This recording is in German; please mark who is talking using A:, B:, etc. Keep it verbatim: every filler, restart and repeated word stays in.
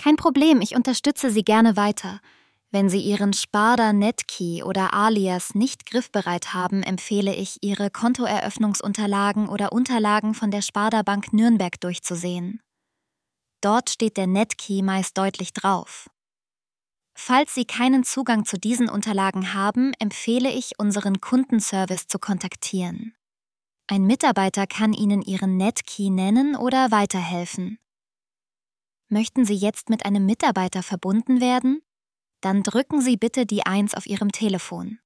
A: Kein Problem, ich unterstütze Sie gerne weiter. Wenn Sie Ihren Sparda Netkey oder Alias nicht griffbereit haben, empfehle ich, Ihre Kontoeröffnungsunterlagen oder Unterlagen von der Sparda Bank Nürnberg durchzusehen. Dort steht der Netkey meist deutlich drauf. Falls Sie keinen Zugang zu diesen Unterlagen haben, empfehle ich, unseren Kundenservice zu kontaktieren. Ein Mitarbeiter kann Ihnen Ihren Netkey nennen oder weiterhelfen. Möchten Sie jetzt mit einem Mitarbeiter verbunden werden? Dann drücken Sie bitte die eins auf Ihrem Telefon.